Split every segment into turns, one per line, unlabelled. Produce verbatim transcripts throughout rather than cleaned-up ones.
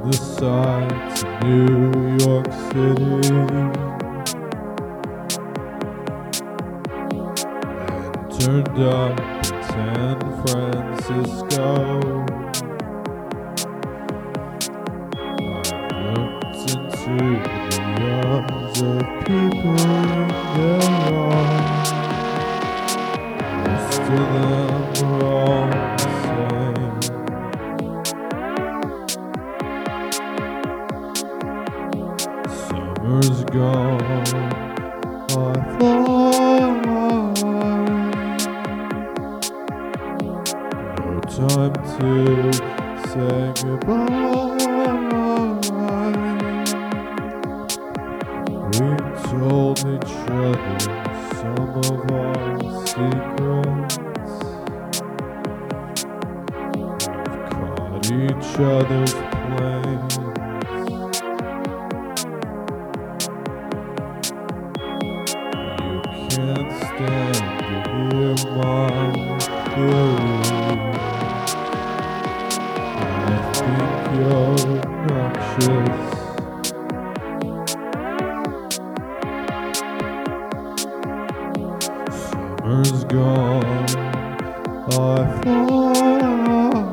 the sights of New York City and turned up in San Francisco. I looked into the eyes of people in their arms. Most of them were all the same. Summer's gone, I fly. No time to say goodbye. We told each other some of our secrets. We've caught each other's planes. You can't stand to hear my theory. I think you're obnoxious. Summer's gone, I fly.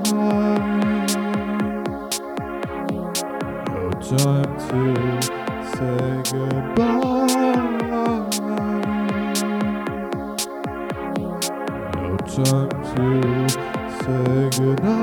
No time to say goodbye. No time to say goodnight.